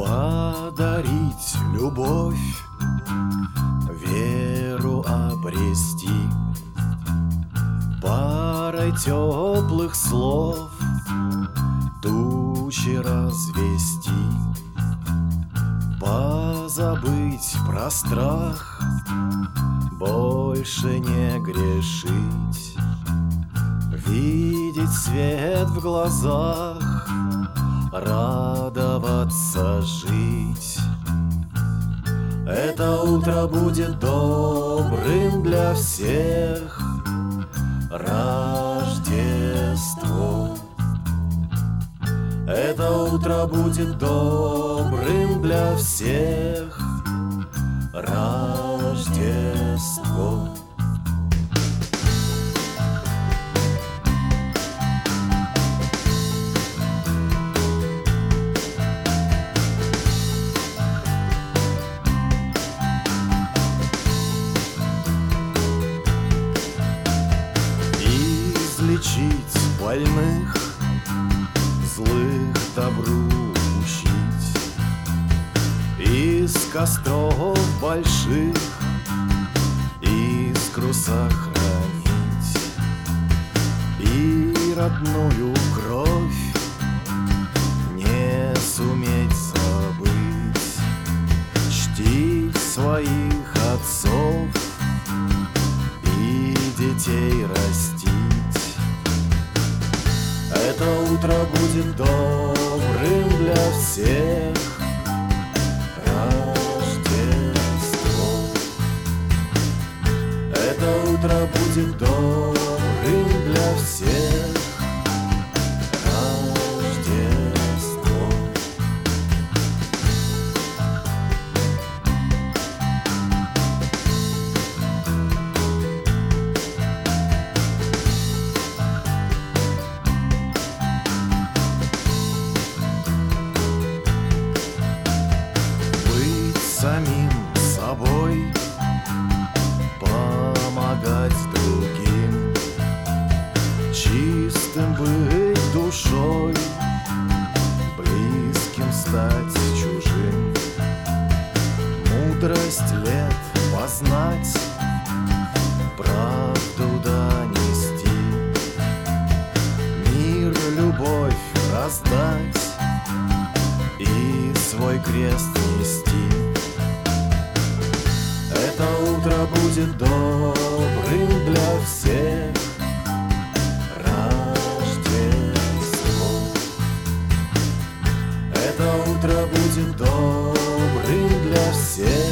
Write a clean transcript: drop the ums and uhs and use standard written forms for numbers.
Подарить любовь, веру обрести, парой теплых слов тучи развести, позабыть про страх, больше не грешить, видеть свет в глазах, радоваться жить. Это утро будет добрым для всех, Рождество. Это утро будет добрым для всех, Рождество. Излечить больных, злых добру учить, из костров больших искру сохранить, и родную кровь не суметь забыть, чтить своих отцов и детей растить. Это утро будет добрым для всех, Рождество. Это утро будет добрым для всех, Рождество. Самим собой, помогать другим, чистым быть душой, близким стать чужим, мудрость лет познать, правду донести, мир, любовь раздать и свой крест нести. Это утро будет добрым для всех, Рождество. Это утро будет добрым для всех.